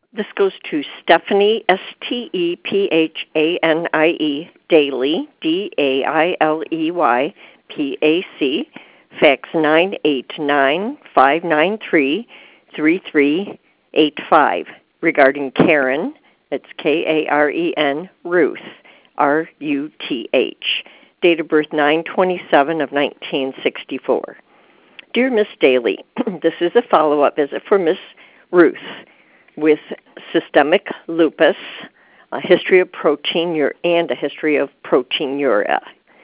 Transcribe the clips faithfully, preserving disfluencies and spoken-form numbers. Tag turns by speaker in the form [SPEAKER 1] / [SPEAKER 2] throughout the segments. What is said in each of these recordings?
[SPEAKER 1] This goes to Stephanie, S T E P H A N I E, Dailey, D A I L E Y, P A C, fax nine eight nine, five nine three, three three eight five, regarding Karen, it's K A R E N, Ruth, R U T H, date of birth nine twenty-seven of nineteen sixty-four. Dear Miss Dailey, this is a follow-up visit for Miss Ruth with systemic lupus, a history of proteinuria, and a history of proteinuria,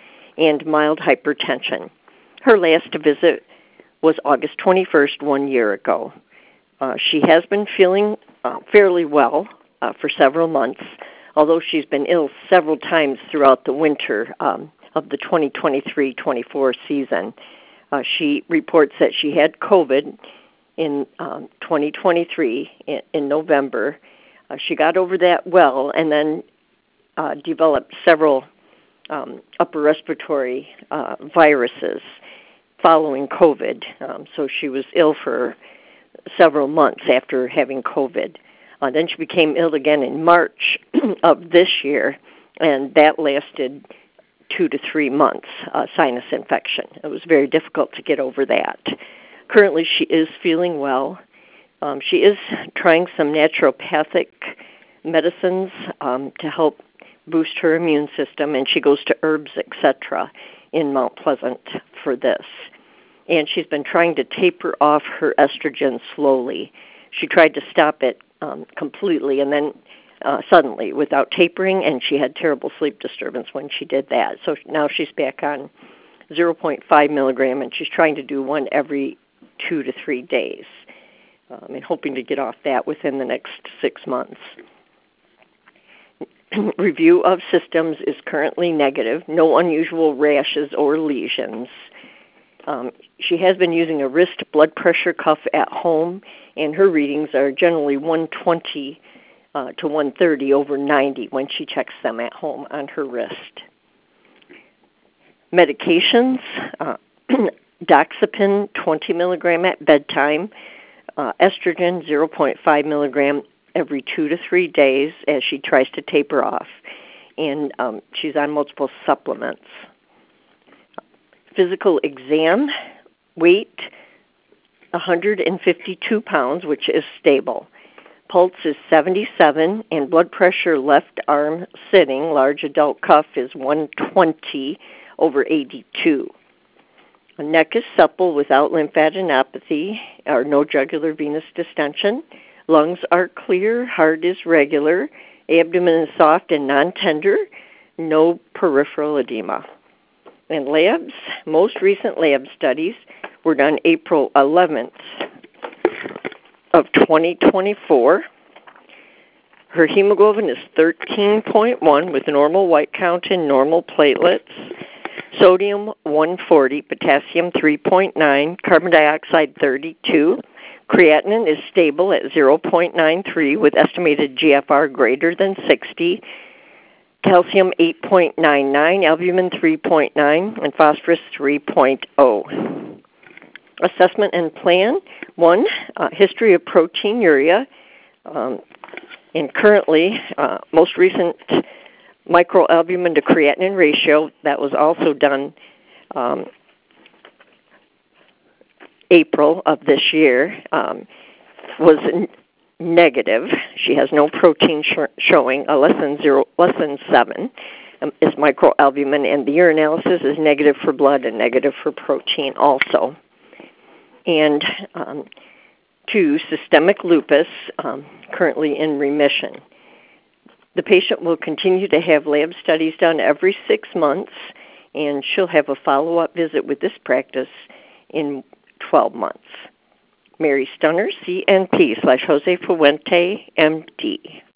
[SPEAKER 1] and mild hypertension. Her last visit was August twenty-first, one year ago. Uh, she has been feeling uh, fairly well uh, for several months, although she's been ill several times throughout the winter um, of the twenty twenty-three twenty-four season. Uh, she reports that she had COVID in um, twenty twenty-three, in, in November. Uh, she got over that well and then uh, developed several um, upper respiratory uh, viruses following COVID. Um, so she was ill for several months after having COVID. Uh, then she became ill again in March of this year, and that lasted two to three months, uh, sinus infection. It was very difficult to get over that. Currently, she is feeling well. Um, she is trying some naturopathic medicines um, to help boost her immune system, and she goes to Herbs, et cetera, in Mount Pleasant for this. And she's been trying to taper off her estrogen slowly. She tried to stop it um, completely, and then uh, suddenly, without tapering, and she had terrible sleep disturbance when she did that. So now she's back on zero point five milligram, and she's trying to do one every two to three days, um, and hoping to get off that within the next six months. Review of systems is currently negative. No unusual rashes or lesions. Um, she has been using a wrist blood pressure cuff at home, and her readings are generally one twenty uh, to one thirty over ninety when she checks them at home on her wrist. Medications, uh, Doxepin twenty milligram at bedtime, uh, estrogen zero point five milligram every two to three days as she tries to taper off, and um, she's on multiple supplements. Physical exam, weight one hundred fifty-two pounds, which is stable. Pulse is seventy-seven, and blood pressure left arm sitting, large adult cuff, is one twenty over eighty-two. The neck is supple without lymphadenopathy or no jugular venous distension. Lungs are clear, heart is regular, abdomen is soft and non-tender, no peripheral edema. And labs, most recent lab studies were done April eleventh of twenty twenty-four. Her hemoglobin is thirteen point one with normal white count and normal platelets. Sodium one forty, potassium three point nine, carbon dioxide thirty-two. Creatinine is stable at zero point nine three with estimated G F R greater than sixty. Calcium eight point nine nine, albumin three point nine, and phosphorus three point zero. Assessment and plan. One, uh, history of proteinuria. Um, and currently, uh, most recent microalbumin to creatinine ratio, that was also done um, April of this year, um, was n- negative. She has no protein sh- showing, uh, less than zero, less than seven um, is microalbumin, and the urinalysis is negative for blood and negative for protein also. And um, two, systemic lupus, um, currently in remission. The patient will continue to have lab studies done every six months, and she'll have a follow-up visit with this practice in twelve months. Mary Stunner, C N P slash Jose Fuente, M D.